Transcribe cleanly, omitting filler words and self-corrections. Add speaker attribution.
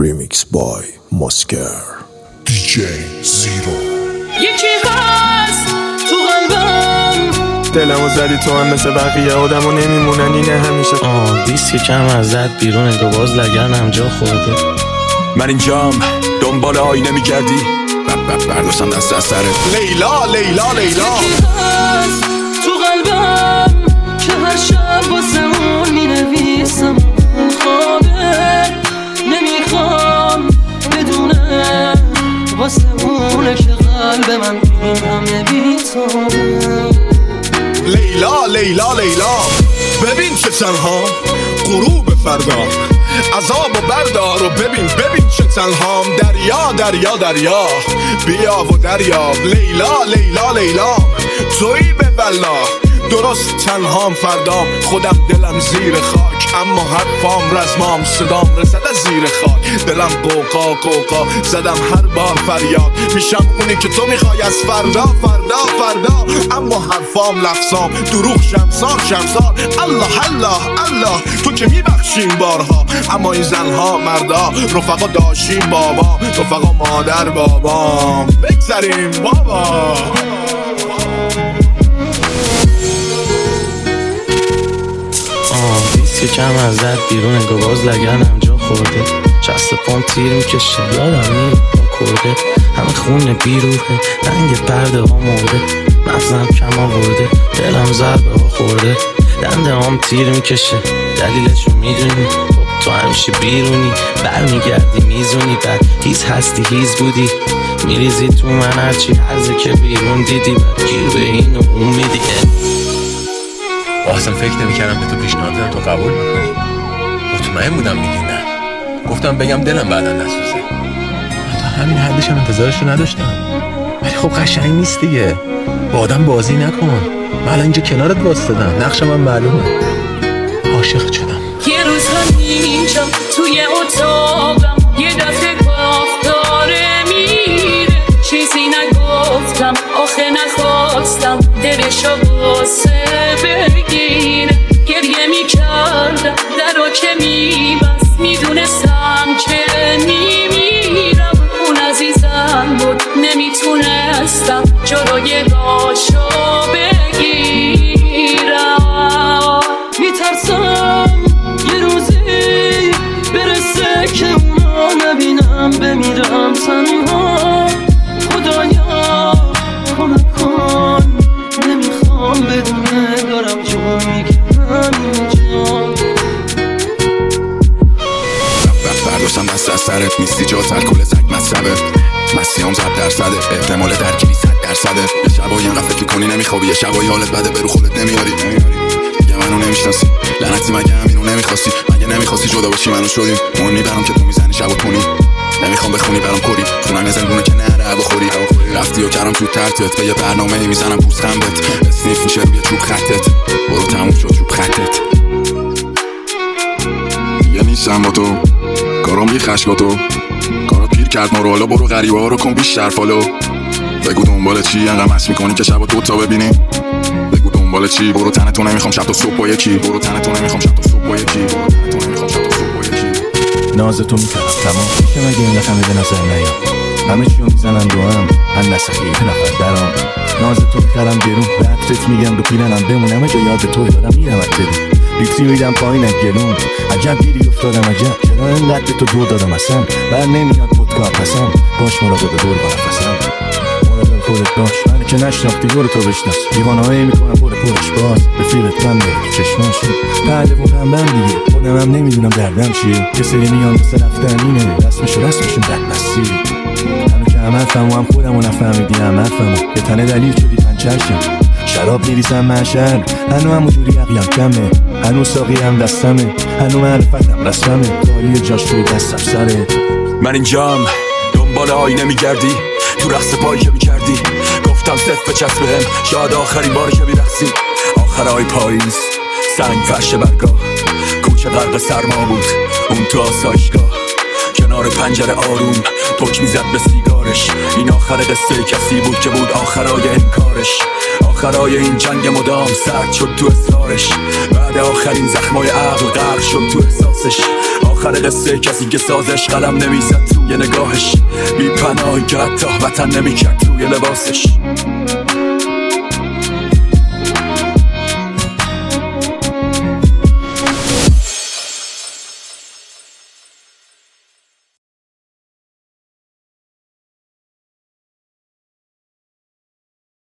Speaker 1: Remix by Mosker DJ Zero.
Speaker 2: یکی هست تو قلبم
Speaker 3: دلمو زدی تو هم مثل بقیه آدمو نمیمونن اینه همیشه.
Speaker 4: دیسک کم از زد بیرون انگار باز لگنم جا خورده.
Speaker 5: من اینجام دنبال آینه میگردی برداشتم دست از سرت. لیلا لیلا لیلا
Speaker 2: یکی هست تو قلبم که هر شب واسه اون مینویسم خوابه نمیخوام بدونه واسه اونه که قلب من این همه بیتونه.
Speaker 5: لیلا لیلا لیلا ببین چه تنها غروب فردا عذاب و بردار و ببین چه تنهام دریا دریا دریا بیا و دریاب. لیلا لیلا لیلا تویی به والله درست تنهام فردام خودم دلم زیر خاک اما حرفام رزمام صدام رسد از زیر خاک دلم قوقا قوقا زدم هر بار فریاد میشم اونی که تو میخوای از فردا فردا فردا اما حرفام لفظام دروغ شمسار شمسار. الله الله الله تو که میبخشین بارها اما این زنها مردا رفقا داشتیم بابا رفقا مادر بابام بگذاریم بابا.
Speaker 4: دیسک کم از زد بیرون انگار باز لگنم جا خورده. شست پام تیر میکشه یادم میره با کرده. همه خونه بیروحه رنگ پرده ها مرده. مغزم کم آورده دلم ضربه ها خورده. دنده هم تیر میکشه دلیلشو میدونی خب تو همیشه بیرونی برمیگردی میزونی بعد هیز هستی هیز بودی میریزی تو من هرچی هرزه که بیرون دیدی بعد گیر به این و اون میدی.
Speaker 6: اصلا فکر نمی‌کردم به تو پیشنهاد بدم تو قبول میکنی. مطمئن بودم میگی نه. گفتم بگم دلم بعدا نسوزه. تا همین حدش هم انتظارشو نداشتم. ولی خب قشنگ نیست دیگه. با آدم بازی نکن. من الان اینجا کنارت واسطادم. نقشم هم معلومه. عاشق شدم.
Speaker 2: یه روزها اینجام توی اتاقم یه دفعه گفت داره میره چیزی نگفتم آخه نخواستم دلشو باسه بگیره. گریه میکردم در رو که میبست میدونستم که میمیرم اون عزیزم بود نمیتونستم جلوی راشو بگیرم. میترسم یه روزی برسه که اونا نبینم بمیرم تنها. خدایا کمک کن نمیخوام بدونه دارم جون میکنم اینجا.
Speaker 5: برداشتم دست از سرت نیستی جا ترکل زک مصبه مسیام 100% احتمال درگیری 100%. یه شبایی اینقدر فکر کنی نمیخوابی یه شبایی حالت بده برو خودت نمیاری یه منو نمیشناسی لعنتی مگه همینو نمیخواستی مگه نمیخواستی جدا باشی منو شدیم مهم میبرم که تو میزنی شب و کنی نمیخوام بخونی برام کری خونم یه زندونه که نره بخوری رفتی و کردم تو ترتت به یه برنامه میزنم پوست خندت اسنیف میشه روی چوب خطت برو تموم شد چوب خطت. یه نیستم با تو کارم بی خشک با تو کارات پیر کرد ما رو حالا برو غریبه ها رو کن بیشتر فالو. بگو دنبال چی انقدر مست میکنی که شب و دوتا ببینی. بگو دنبال چی برو تنتو نمیخوام شب تا صبح با یکی برو تنتو نمیخوام شب تا صبح با یکی برو تنتو نمیخوام شب تا صبح با یکی.
Speaker 7: نازتو میکردم تمام که مگه این همه به نظر نیام همه چیو میزنن دو هم نسخی یه نفر درام. نازتو میکردم بیرون رفتت میگم رو پیلنم بمونم جا یاد تو دارم میرم اتدی لیتری میدم پایین گلون عجب گیری افتادم عجب چرا اینقدر تو دور دادم اصلا بر نمیاد خودکار پسم باش مراقب دور با نفسم مراقب خودت باش من که نشناختی برو تو بشناس دیوانهایی میکنم پرش باز به فیلت من داره تو چشماش بعد بودم دیگه خودم هم نمیدونم دردم چیه یه سری میان مثل رفتن اینه رسمشون بدمستی همه که هم حرفم و هم خودم و نفهمیدی هم حرفمو به تنه دلیل شدی پنچرشم شراب میریزم محشر هنو هم اونجوری عقلم کمه هنو ساقی هم دستمه هنو معرفتم رسمه خالی جاش توی دستم سره.
Speaker 5: من اینجام دنبال آینه میگردی تو رقص پایی که میکردی گفتم صف بچسب بهم شاید آخرین باری که میرقصی آخرای پاییز سنگ فرش برگاه کوچه غرق سرما بود اون تو آسایشگاه کنار پنجره آروم پک میزد به سیگارش این آخر قصه کسی بود که بود آخرای انکارش آخرای این جنگ مدام سرد شد تو اصرارش بعد آخرین زخمای عقل غرق شد تو احساسش
Speaker 8: آخر قصه کسی که سازش قلم نمیزد توی نگاهش، بی پناهی که حتی وطن نمیکرد توی لباسش.